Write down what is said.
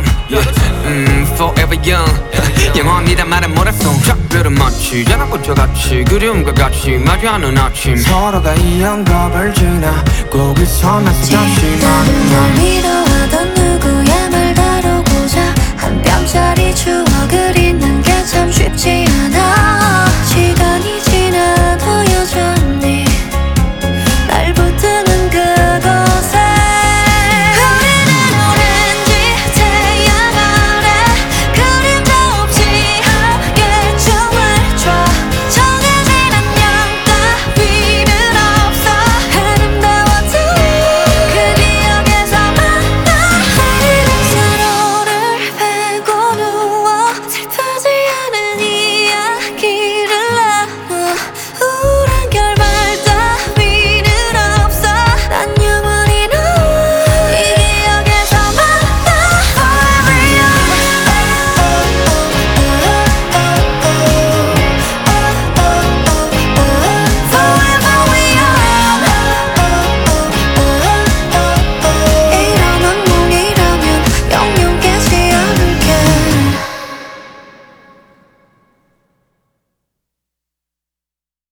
young forever young 영원이란 말은 뭐랬어 작별은 마치 자라고저 같이 그리움과 같이 마주하는 아침 서로가 이 영겁을 지나 거기서 나서 다시 널 위로하던 누구의 말 다루고자 한 뼘짜리 추억을 잊는 게 참 쉽지